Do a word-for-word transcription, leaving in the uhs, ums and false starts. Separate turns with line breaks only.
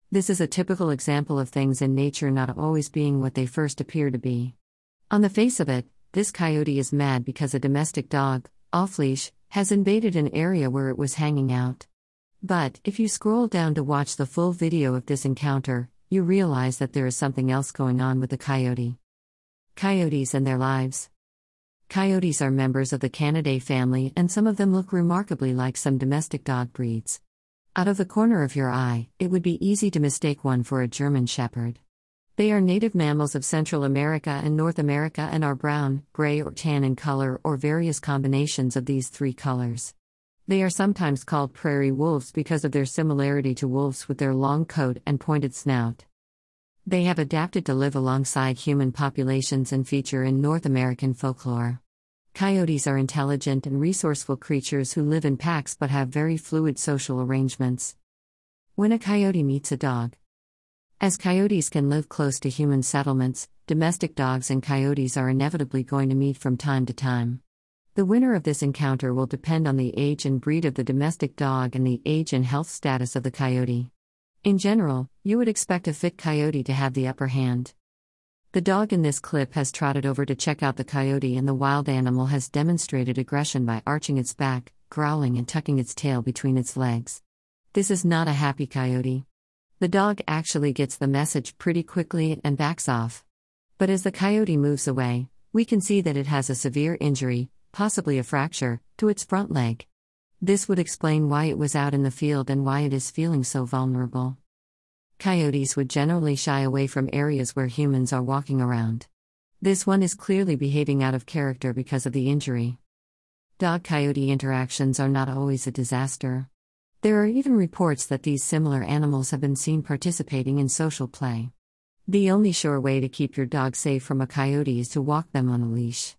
This is a typical example of things in nature not always being what they first appear to be. On the face of it, this coyote is mad because a domestic dog, off-leash, has invaded an area where it was hanging out. But, if you scroll down to watch the full video of this encounter, you realize that there is something else going on with the coyote. Coyotes and their lives. Coyotes are members of the Canidae family, and some of them look remarkably like some domestic dog breeds. Out of the corner of your eye, it would be easy to mistake one for a German Shepherd. They are native mammals of Central America and North America and are brown, gray or tan in color or various combinations of these three colors. They are sometimes called prairie wolves because of their similarity to wolves with their long coat and pointed snout. They have adapted to live alongside human populations and feature in North American folklore. Coyotes are intelligent and resourceful creatures who live in packs but have very fluid social arrangements. When a coyote meets a dog. As coyotes can live close to human settlements, domestic dogs and coyotes are inevitably going to meet from time to time. The winner of this encounter will depend on the age and breed of the domestic dog and the age and health status of the coyote. In general, you would expect a fit coyote to have the upper hand. The dog in this clip has trotted over to check out the coyote, and the wild animal has demonstrated aggression by arching its back, growling and tucking its tail between its legs. This is not a happy coyote. The dog actually gets the message pretty quickly and backs off. But as the coyote moves away, we can see that it has a severe injury, possibly a fracture, to its front leg. This would explain why it was out in the field and why it is feeling so vulnerable. Coyotes would generally shy away from areas where humans are walking around. This one is clearly behaving out of character because of the injury. Dog-coyote interactions are not always a disaster. There are even reports that these similar animals have been seen participating in social play. The only sure way to keep your dog safe from a coyote is to walk them on a leash.